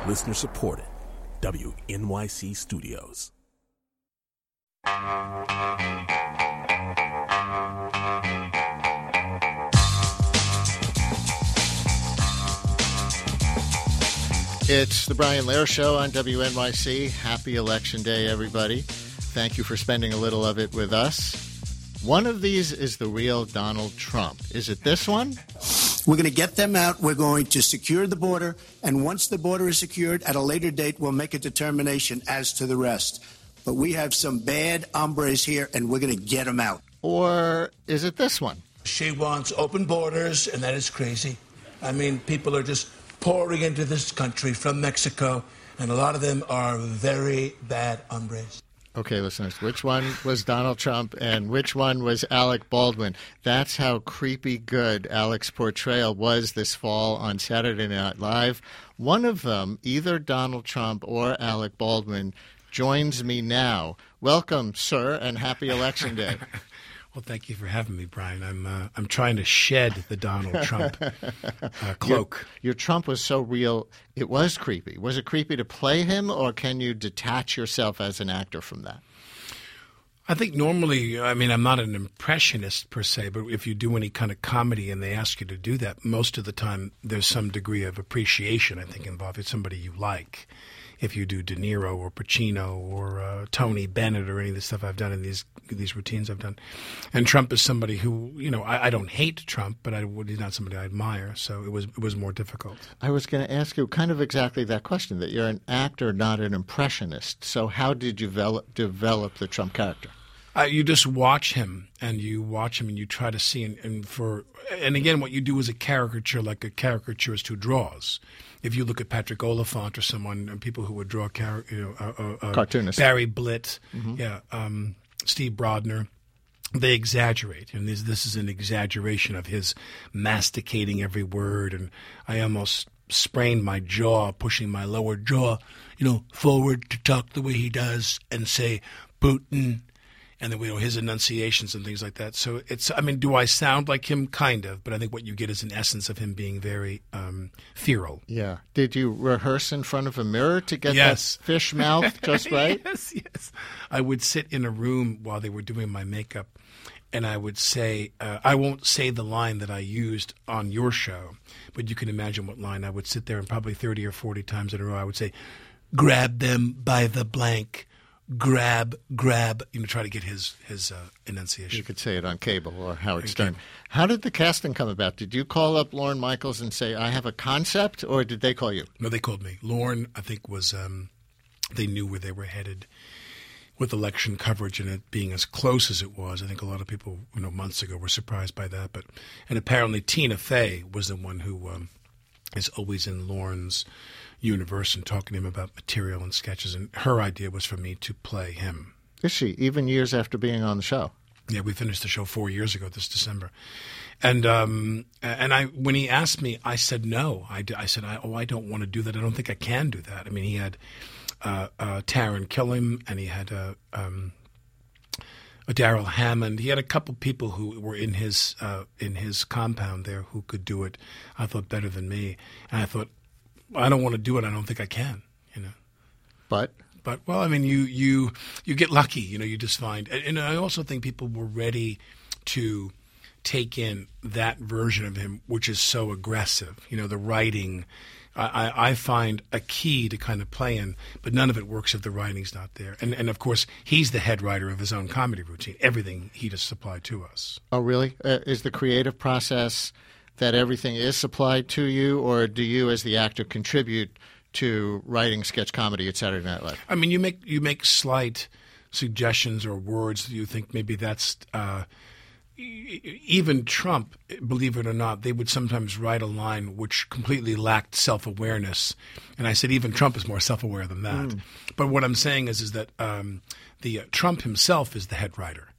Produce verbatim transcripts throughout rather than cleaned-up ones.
Listener supported. W N Y C Studios. It's the Brian Lehrer Show on W N Y C. Happy Election Day, everybody. Thank you for spending a little of it with us. One of these is the real Donald Trump. Is it this one? We're going to get them out. We're going to secure the border. And once the border is secured, at a later date, we'll make a determination as to the rest. But we have some bad hombres here, and we're going to get them out. Or is it this one? She wants open borders, and that is crazy. I mean, people are just pouring into this country from Mexico, and a lot of them are very bad hombres. Okay, listeners, which one was Donald Trump and which one was Alec Baldwin? That's how creepy good Alec's portrayal was this fall on Saturday Night Live. One of them, either Donald Trump or Alec Baldwin, joins me now. Welcome, sir, and happy Election Day. Well, thank you for having me, Brian. I'm uh, I'm trying to shed the Donald Trump uh, cloak. Your, your Trump was so real, it was creepy. Was it creepy to play him, or can you detach yourself as an actor from that? I think normally, I mean, I'm not an impressionist per se, but if you do any kind of comedy and they ask you to do that, most of the time there's some degree of appreciation, I think, involved. It's somebody you like. If you do De Niro or Pacino or uh, Tony Bennett or any of the stuff I've done in these these routines I've done. And Trump is somebody who, you know, I, I don't hate Trump, but I, he's not somebody I admire. So it was it was more difficult. I was going to ask you kind of exactly that question, that you're an actor, not an impressionist. So how did you develop, develop the Trump character? Uh, you just watch him, and you watch him, and you try to see, and, and for, and again, what you do is a caricature, like a caricaturist who draws. If you look at Patrick Oliphant or someone, and people who would draw, car, you know, uh, uh, uh, cartoonists, Barry Blitt, mm-hmm. yeah, um, Steve Brodner, they exaggerate, and this this is an exaggeration of his masticating every word, and I almost sprained my jaw, pushing my lower jaw, you know, forward to talk the way he does and say Putin. And then, you know, his enunciations and things like that. So it's, I mean, do I sound like him? Kind of. But I think what you get is an essence of him being very um, feral. Yeah. Did you rehearse in front of a mirror to get yes. that fish mouth just right? yes, yes. I would sit in a room while they were doing my makeup, and I would say, uh, I won't say the line that I used on your show, but you can imagine what line. I would sit there and probably thirty or forty times in a row, I would say, grab them by the blank. Grab, grab, you know, try to get his his uh, enunciation. You could say it on cable or Howard on Stern. Cable. How did the casting come about? Did you call up Lorne Michaels and say, I have a concept, or did they call you? No, they called me. Lorne, I think, was um, they knew where they were headed with election coverage and it being as close as it was. I think a lot of people, you know, months ago were surprised by that. But and apparently Tina Fey was the one who um, is always in Lorne's universe and talking to him about material and sketches, and her idea was for me to play him. Is she? Even years after being on the show? Yeah, we finished the show four years ago this December, and um, and I when he asked me, I said no. I, I said, I, oh, I don't want to do that. I don't think I can do that. I mean, he had uh, uh, Taron Killam, and he had uh, um, a Daryl Hammond. He had a couple people who were in his uh, in his compound there who could do it. I thought better than me, and I thought, I don't want to do it. I don't think I can, you know. But? But, well, I mean, you you, you get lucky, you know, you just find. And, and I also think people were ready to take in that version of him, which is so aggressive. You know, the writing, I, I find a key to kind of play in, but none of it works if the writing's not there. And, and of course, he's the head writer of his own comedy routine. Everything he just supplied to us. Oh, really? Uh, is the creative process that everything is supplied to you, or do you as the actor contribute to writing sketch comedy at Saturday Night Live? I mean, you make you make slight suggestions or words that you think maybe that's uh, – even Trump, believe it or not, they would sometimes write a line which completely lacked self-awareness. And I said even Trump is more self-aware than that. Mm. But what I'm saying is is that um, the uh, Trump himself is the head writer.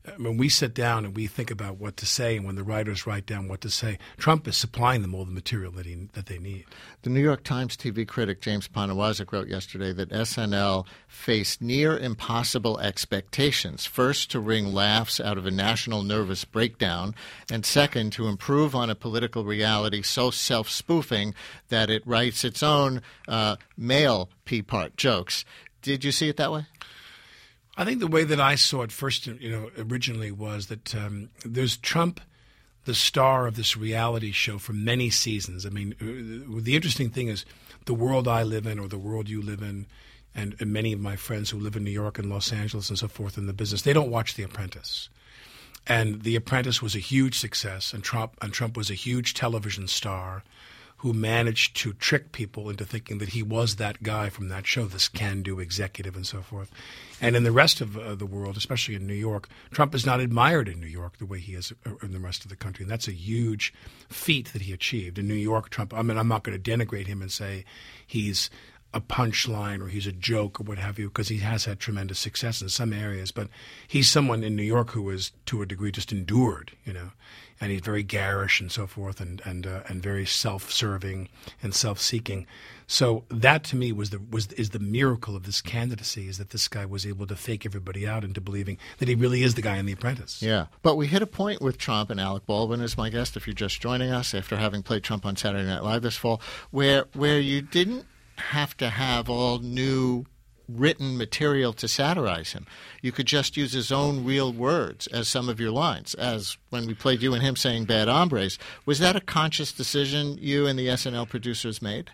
when we sit down and we think about what to say, and when the writers write down what to say, Trump is supplying them all the material that he that they need. The New York Times T V critic James Poniewozik wrote yesterday that S N L faced near impossible expectations. First, to wring laughs out of a national nervous breakdown, and second, to improve on a political reality so self-spoofing that it writes its own uh, male P-part jokes. Did you see it that way? I think the way that I saw it first, you know, originally was that um, there's Trump, the star of this reality show for many seasons. I mean, uh, the interesting thing is the world I live in, or the world you live in, and, and many of my friends who live in New York and Los Angeles and so forth in the business, they don't watch The Apprentice. And The Apprentice was a huge success, and Trump and Trump was a huge television star who managed to trick people into thinking that he was that guy from that show, this can-do executive and so forth. And in the rest of uh, the world, especially in New York, Trump is not admired in New York the way he is in the rest of the country. And that's a huge feat that he achieved. In New York, Trump, I mean, I'm not going to denigrate him and say he's a punchline or he's a joke or what have you, because he has had tremendous success in some areas. But he's someone in New York who is, to a degree, just endured, you know. And he's very garish and so forth, and and uh, and very self-serving and self-seeking. So that to me was the was is the miracle of this candidacy, is that this guy was able to fake everybody out into believing that he really is the guy in The Apprentice. Yeah, but we hit a point with Trump, and Alec Baldwin is my guest. If you're just joining us after having played Trump on Saturday Night Live this fall, where where you didn't have to have all new written material to satirize him. You could just use his own real words as some of your lines, as when we played you and him saying bad hombres. Was that a conscious decision you and the S N L producers made?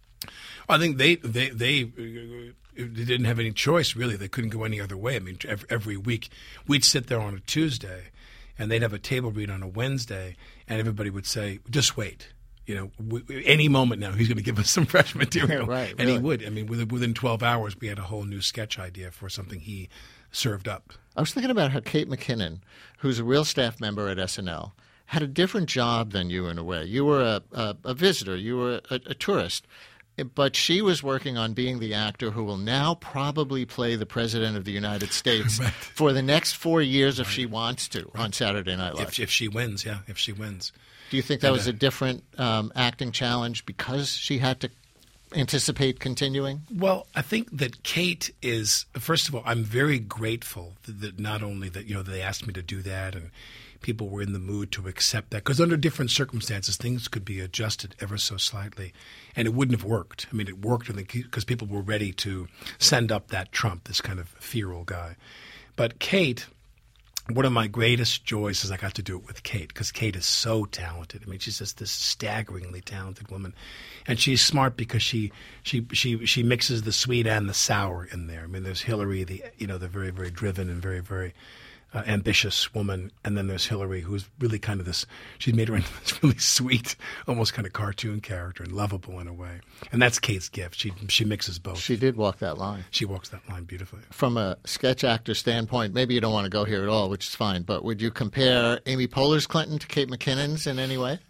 I think they they they, uh, they didn't have any choice, really. They couldn't go any other way. I mean, every, every week we'd sit there on a Tuesday, and they'd have a table read on a Wednesday, and everybody would say, just wait. You know, w- any moment now, he's going to give us some fresh material. Right, and really. he would. I mean, within, within twelve hours, we had a whole new sketch idea for something he served up. I was thinking about how Kate McKinnon, who's a real staff member at S N L, had a different job than you in a way. You were a, a, a visitor. You were a, a tourist. But she was working on being the actor who will now probably play the President of the United States right. for the next four years if right. she wants to right. on Saturday Night Live. If, if she wins, yeah, if she wins. Do you think that and, was a different um, acting challenge because she had to anticipate continuing? Well, I think that Kate is, first of all, I'm very grateful that, that not only that, you know, they asked me to do that and people were in the mood to accept that, because under different circumstances, things could be adjusted ever so slightly, and it wouldn't have worked. I mean, it worked because people were ready to send up that Trump, this kind of feral guy. But Kate, one of my greatest joys is I got to do it with Kate, because Kate is so talented. I mean, she's just this staggeringly talented woman, and she's smart because she she she she mixes the sweet and the sour in there. I mean, there's Hillary, the you know the very very driven and very very uh, ambitious woman, and then there's Hillary, who's really kind of this. She's made her into this really sweet, almost kind of cartoon character and lovable in a way. And that's Kate's gift. She she mixes both. She did walk that line. She walks that line beautifully. From a sketch actor standpoint, maybe you don't want to go here at all, which is fine. But would you compare Amy Poehler's Clinton to Kate McKinnon's in any way?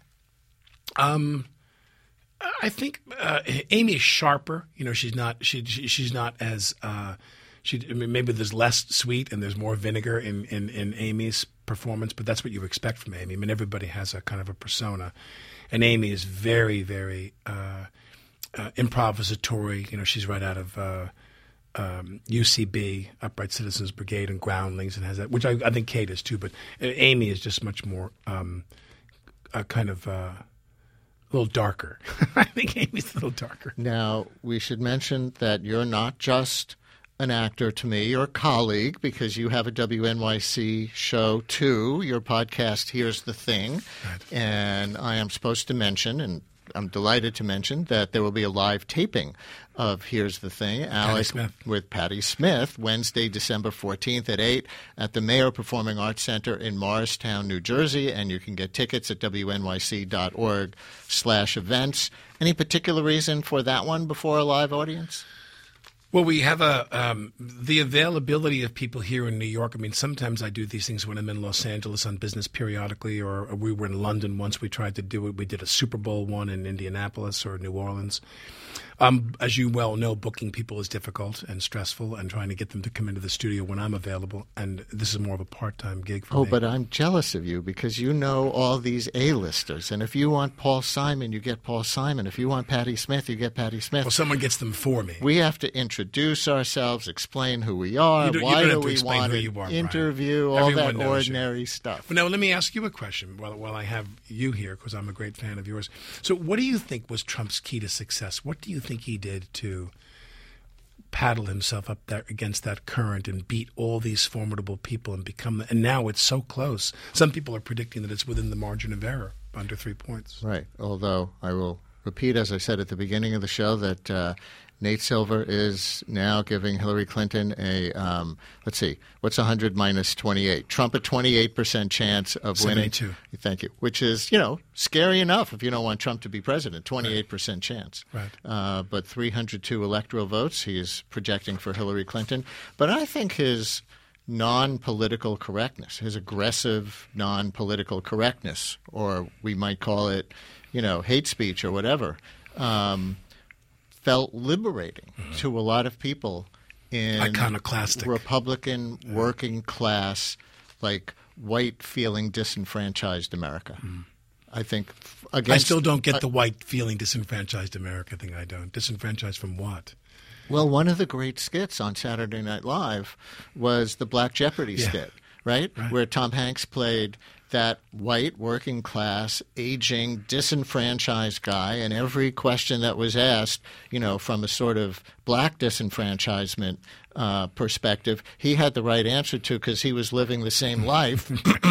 Um. I think uh, Amy is sharper. You know, she's not. She, she she's not as. Uh, she I mean, maybe there's less sweet and there's more vinegar in, in, in Amy's performance, but that's what you expect from Amy. I mean, everybody has a kind of a persona, and Amy is very, very uh, uh, improvisatory. You know, she's right out of uh, um, U C B, Upright Citizens Brigade, and Groundlings, and has that, which I, I think Kate is too. But Amy is just much more um, a kind of. Uh, A little darker. I think Amy's a little darker. Now, we should mention that you're not just an actor to me. You're a colleague because you have a W N Y C show, too. Your podcast, Here's the Thing. Right. And I am supposed to mention, and I'm delighted to mention, that there will be a live taping of Here's the Thing, Alec Smith. with Patti Smith, Wednesday, December fourteenth at eight at the Mayer Performing Arts Center in Morristown, New Jersey, and you can get tickets at W N Y C dot org slash events. Any particular reason for that one before a live audience? Well, we have a um, the availability of people here in New York. I mean, sometimes I do these things when I'm in Los Angeles on business periodically, or, or we were in London once. We tried to do it. We did a Super Bowl one in Indianapolis or New Orleans. Um, as you well know, booking people is difficult and stressful, and trying to get them to come into the studio when I'm available. And this is more of a part-time gig for oh, me. Oh, but I'm jealous of you because you know all these A-listers. And if you want Paul Simon, you get Paul Simon. If you want Patti Smith, you get Patti Smith. Well, someone gets them for me. We have to introduce ourselves, explain who we are, You don't- you why don't do have to we explain want who an you are, Brian. interview, all Everyone that knows you. ordinary stuff. Well, now, let me ask you a question while, while I have you here, because I'm a great fan of yours. So what do you think was Trump's key to success? What do you think he did to paddle himself up there against that current and beat all these formidable people and become – and now it's so close. Some people are predicting that it's within the margin of error, under three points. Right, although I will repeat, as I said at the beginning of the show, that uh, Nate Silver is now giving Hillary Clinton a, um, let's see, what's one hundred minus twenty-eight? Trump a twenty-eight percent chance of winning. seventy-two. Thank you. Which is, you know, scary enough if you don't want Trump to be president, twenty-eight percent chance. Right. Uh, but three hundred two electoral votes he's projecting for Hillary Clinton. But I think his non-political correctness, his aggressive non-political correctness, or we might call it, you know, hate speech or whatever, um, felt liberating mm-hmm. to a lot of people in iconoclastic Republican yeah. working class, like white feeling disenfranchised America. Mm. I think against, I still don't get uh, the white feeling disenfranchised America thing. I don't. Disenfranchised from what? Well, one of the great skits on Saturday Night Live was the Black Jeopardy yeah. skit, right? right? Where Tom Hanks played that white, working class, aging, disenfranchised guy, and every question that was asked, you know, from a sort of black disenfranchisement uh, perspective, he had the right answer to because he was living the same life,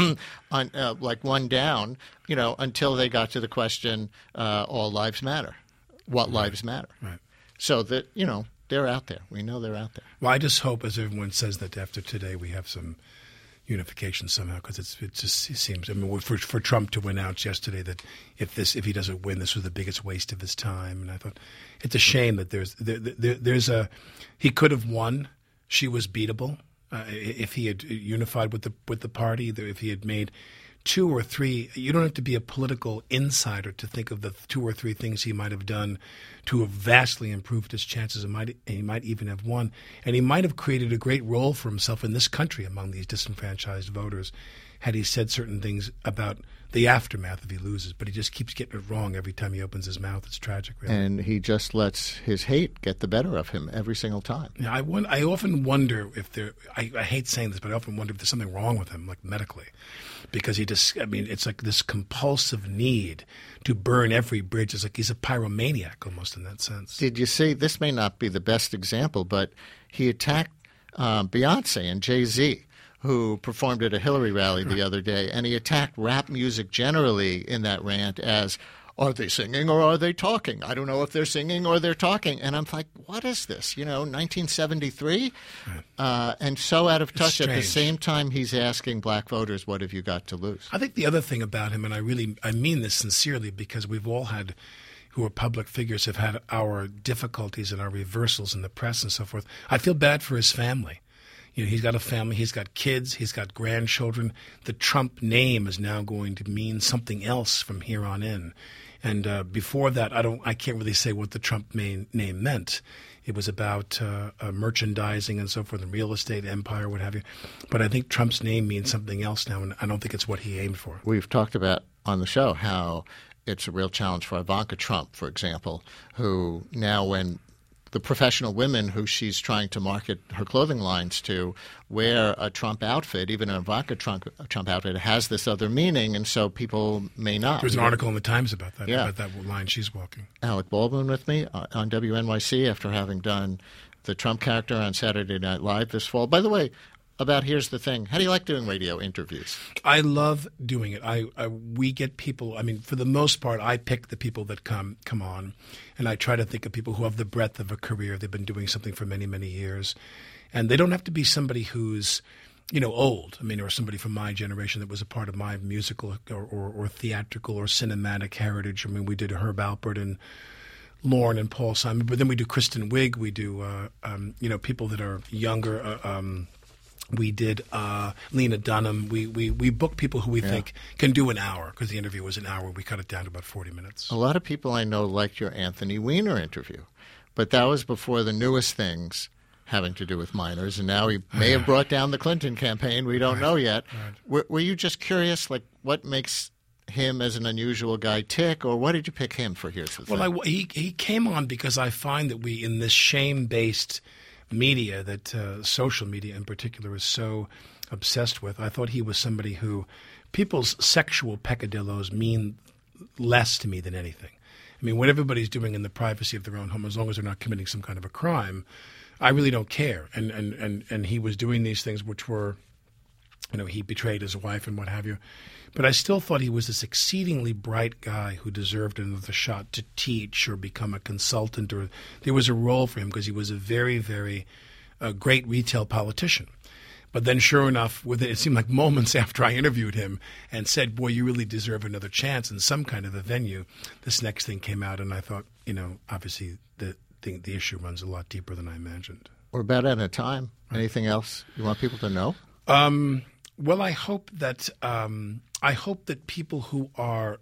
on uh, like one down, you know, until they got to the question, uh, all lives matter. What right. lives matter? Right. So that, you know, they're out there. We know they're out there. Well, I just hope, as everyone says, that after today we have some unification somehow, because it's it just it seems. I mean, for for Trump to announce yesterday that if this if he doesn't win, this was the biggest waste of his time, and I thought it's a shame that there's there, there, there's a he could have won. She was beatable uh, if he had unified with the with the party. If he had made two or three, you don't have to be a political insider to think of the two or three things he might have done to have vastly improved his chances, and, might, and he might even have won. And he might have created a great role for himself in this country among these disenfranchised voters had he said certain things about the aftermath if he loses. But he just keeps getting it wrong every time he opens his mouth. It's tragic, really. And he just lets his hate get the better of him every single time. Yeah, I, won- I often wonder if there I, – I hate saying this, but I often wonder if there's something wrong with him, like medically. Because he just, I mean, it's like this compulsive need to burn every bridge. It's like he's a pyromaniac almost in that sense. Did you see, this may not be the best example, but he attacked uh, Beyonce and Jay-Z, who performed at a Hillary rally the other day, and he attacked rap music generally in that rant as, are they singing or are they talking? I don't know if they're singing or they're talking. And I'm like, what is this? You know, nineteen seventy-three? Right. Uh, and so out of touch. At the same time, he's asking black voters, what have you got to lose? I think the other thing about him, and I really I mean this sincerely, because we've all had, who are public figures, have had our difficulties and our reversals in the press and so forth. I feel bad for his family. You know, he's got a family, he's got kids, he's got grandchildren. The Trump name is now going to mean something else from here on in. And uh, before that, I don't, I can't really say what the Trump main, name meant. It was about uh, uh, merchandising and so forth, and real estate empire, what have you. But I think Trump's name means something else now, and I don't think it's what he aimed for. We've talked about on the show how it's a real challenge for Ivanka Trump, for example, who now when the professional women who she's trying to market her clothing lines to wear a Trump outfit, even an Ivanka Trump, Trump outfit, has this other meaning, and so people may not. There's an article in the Times about that, yeah. about that line she's walking. Alec Baldwin with me on W N Y C after having done the Trump character on Saturday Night Live this fall. By the way, about Here's the Thing, how do you like doing radio interviews? I love doing it. I, I we get people, I mean, for the most part, I pick the people that come come on, and I try to think of people who have the breadth of a career. They've been doing something for many, many years. And they don't have to be somebody who's, you know, old. I mean, or somebody from my generation that was a part of my musical or, or, or theatrical or cinematic heritage. I mean, we did Herb Alpert and Lorne and Paul Simon. But then we do Kristen Wiig. We do, uh, um, you know, people that are younger. Uh, um, we did uh, Lena Dunham. We, we, we book people who we Yeah. think can do an hour because the interview was an hour. We cut it down to about forty minutes. A lot of people I know liked your Anthony Weiner interview, but that was before the newest things having to do with minors, and now he may have brought down the Clinton campaign. We don't Right. know yet. Right. Were, were you just curious, like, what makes him as an unusual guy tick, or what did you pick him for? Here's the thing. Well, I, he, he came on because I find that we, in this shame-based media that uh, social media in particular is so obsessed with, I thought he was somebody who people's sexual peccadillos mean less to me than anything. I mean, what everybody's doing in the privacy of their own home, as long as they're not committing some kind of a crime, I really don't care. And, and, and, and he was doing these things which were, you know, he betrayed his wife and what have you. But I still thought he was this exceedingly bright guy who deserved another shot to teach or become a consultant, or there was a role for him because he was a very, very uh, great retail politician. But then sure enough, within, it seemed like moments after I interviewed him and said, boy, you really deserve another chance in some kind of a venue, this next thing came out. And I thought, you know, obviously the, the, the issue runs a lot deeper than I imagined. We're about out of time. Anything else you want people to know? Um, well, I hope that um, I hope that people who are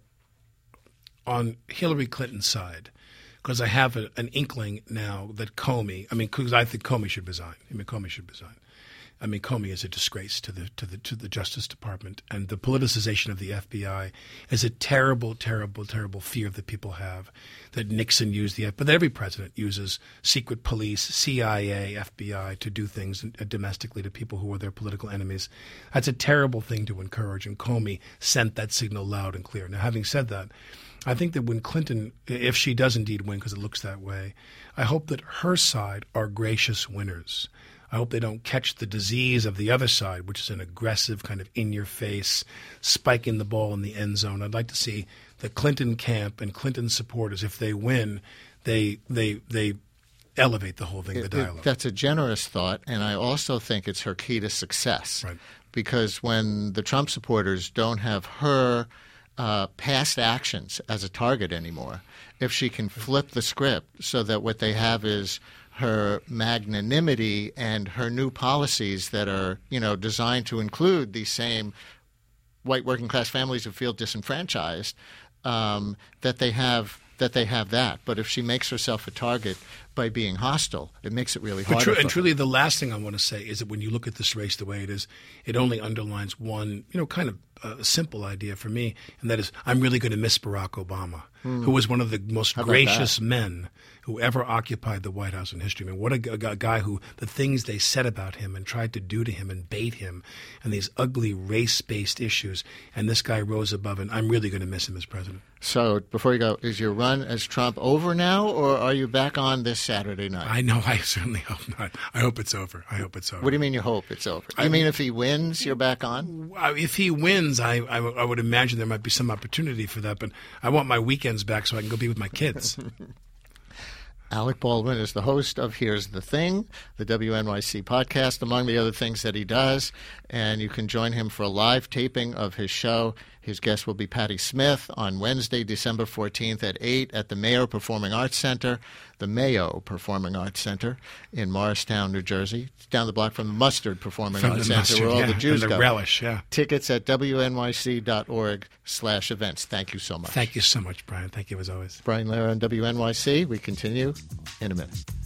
on Hillary Clinton's side, because I have a, an inkling now that Comey, I mean, because I think Comey should resign. I mean, Comey should resign. I mean, Comey is a disgrace to the to the to the Justice Department, and the politicization of the F B I is a terrible, terrible, terrible fear that people have. That Nixon used the, but every president uses secret police, C I A, F B I to do things domestically to people who are their political enemies. That's a terrible thing to encourage, and Comey sent that signal loud and clear. Now, having said that, I think that when Clinton, if she does indeed win, because it looks that way, I hope that her side are gracious winners. I hope they don't catch the disease of the other side, which is an aggressive kind of in-your-face, spiking the ball in the end zone. I'd like to see the Clinton camp and Clinton supporters, if they win, they they they elevate the whole thing, the It- dialogue. it- that's a generous thought, and I also think it's her key to success. Right. Because when the Trump supporters don't have her uh, past actions as a target anymore, if she can flip the script so that what they have is her magnanimity and her new policies that are, you know, designed to include these same white working class families who feel disenfranchised, um, that they have that they have that. But if she makes herself a target by being hostile, it makes it really But hard. true, and truly, the last thing I want to say is that when you look at this race the way it is, it only underlines one, you know, kind of uh, simple idea for me, and that is I'm really going to miss Barack Obama, Hmm. who was one of the most How about gracious that? men who ever occupied the White House in history. I mean, what a, g- a guy who the things they said about him and tried to do to him and bait him, and these ugly race-based issues, and this guy rose above, and I'm really going to miss him as president. So before you go, is your run as Trump over now, or are you back on this Saturday night? I know. I certainly hope not. I hope it's over. I hope it's over. What do you mean you hope it's over? You I- mean if he wins, you're back on? Uh, If he wins, I, I, w- I would imagine there might be some opportunity for that. But I want my weekends back so I can go be with my kids. Alec Baldwin is the host of Here's the Thing, the W N Y C podcast, among the other things that he does. And you can join him for a live taping of his show. His guest will be Patti Smith on Wednesday, December fourteenth at eight at the Mayo Performing Arts Center, the Mayo Performing Arts Center in Morristown, New Jersey. It's down the block from the Mustard Performing From Arts the Center, mustard, where all yeah, the Jews and the go. relish, yeah. Tickets at W N Y C dot org slash events. Thank you so much. Thank you so much, Brian. Thank you as always. Brian Lehrer on W N Y C. We continue in a minute.